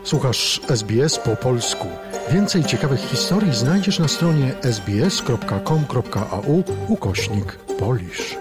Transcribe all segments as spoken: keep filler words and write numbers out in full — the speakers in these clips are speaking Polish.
Słuchasz S B S po polsku. Więcej ciekawych historii znajdziesz na stronie sbs.com.au ukośnik Polish.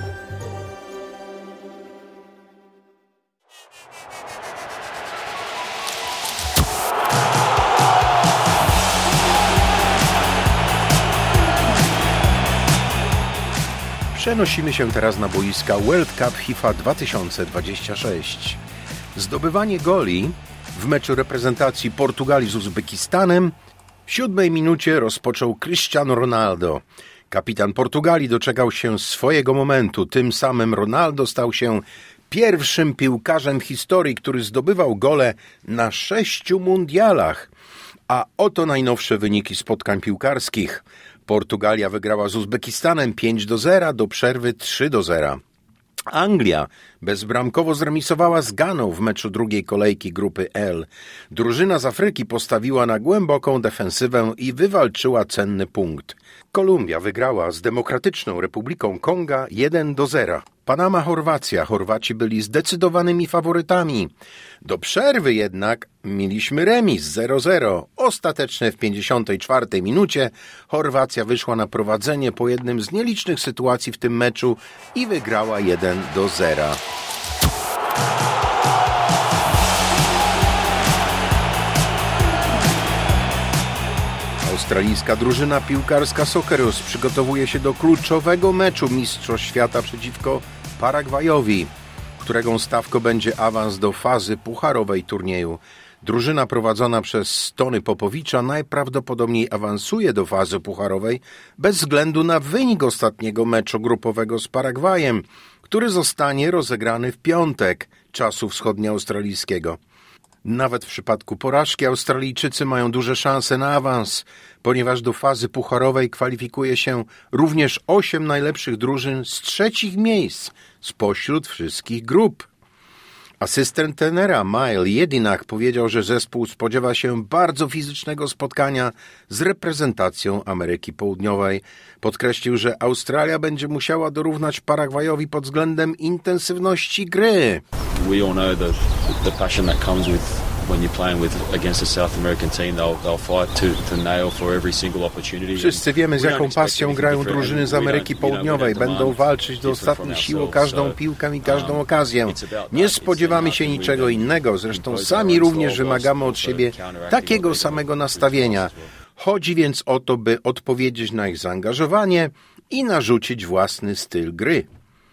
Przenosimy się teraz na boiska World Cup FIFA dwa tysiące dwadzieścia sześć. Zdobywanie goli w meczu reprezentacji Portugalii z Uzbekistanem w siódmej minucie rozpoczął Cristiano Ronaldo. Kapitan Portugalii doczekał się swojego momentu. Tym samym Ronaldo stał się pierwszym piłkarzem w historii, który zdobywał gole na sześciu mundialach. A oto najnowsze wyniki spotkań piłkarskich. Portugalia wygrała z Uzbekistanem pięć do zera, do przerwy trzy do zera. Anglia bezbramkowo zremisowała z Ganą w meczu drugiej kolejki grupy L. Drużyna z Afryki postawiła na głęboką defensywę i wywalczyła cenny punkt. Kolumbia wygrała z Demokratyczną Republiką Konga jeden do zera. Panama, Chorwacja. Chorwaci byli zdecydowanymi faworytami. Do przerwy jednak mieliśmy remis zero zero. Ostatecznie w pięćdziesiątej czwartej minucie Chorwacja wyszła na prowadzenie po jednym z nielicznych sytuacji w tym meczu i wygrała jeden do zera. Australijska drużyna piłkarska Socceroos przygotowuje się do kluczowego meczu Mistrzostw Świata przeciwko Paragwajowi, którego stawką będzie awans do fazy pucharowej turnieju. Drużyna prowadzona przez Tony Popowicza najprawdopodobniej awansuje do fazy pucharowej bez względu na wynik ostatniego meczu grupowego z Paragwajem, który zostanie rozegrany w piątek czasu wschodnioaustralijskiego. Nawet w przypadku porażki Australijczycy mają duże szanse na awans, ponieważ do fazy pucharowej kwalifikuje się również osiem najlepszych drużyn z trzecich miejsc spośród wszystkich grup. Asystent trenera Mile Jedinak powiedział, że zespół spodziewa się bardzo fizycznego spotkania z reprezentacją Ameryki Południowej. Podkreślił, że Australia będzie musiała dorównać Paragwajowi pod względem intensywności gry. We all know the the passion that comes with when you're playing with against a South American team. They'll they'll fight to to nail for every single opportunity. Wszyscy wiemy, z jaką pasją grają drużyny z Ameryki Południowej. Będą walczyć do ostatniej siły o każdą piłkę i każdą okazję. Nie spodziewamy się niczego innego. Zresztą sami również wymagamy od siebie takiego samego nastawienia. Chodzi więc o to, by odpowiedzieć na ich zaangażowanie i narzucić własny styl gry.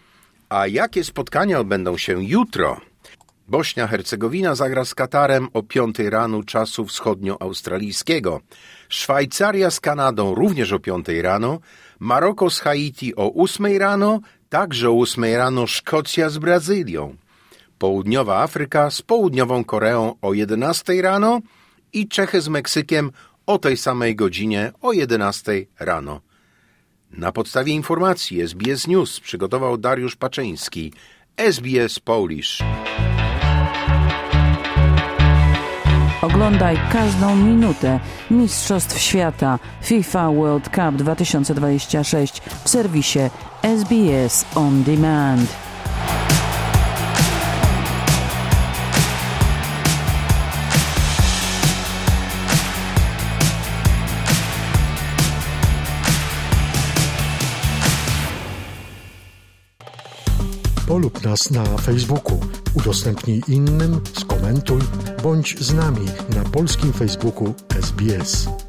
A jakie spotkania odbędą się jutro? Bośnia-Hercegowina zagra z Katarem o piątej rano czasu wschodnioaustralijskiego. Szwajcaria z Kanadą również o piątej rano. Maroko z Haiti o ósmej rano. Także o ósmej rano Szkocja z Brazylią. Południowa Afryka z Południową Koreą o jedenastej rano. I Czechy z Meksykiem o tej samej godzinie o jedenastej rano. Na podstawie informacji S B S News przygotował Dariusz Paczyński, S B S Polish. Oglądaj każdą minutę Mistrzostw Świata FIFA World Cup dwa tysiące dwadzieścia sześć w serwisie S B S On Demand. Polub nas na Facebooku, udostępnij innym, skomentuj, bądź z nami na polskim Facebooku S B S.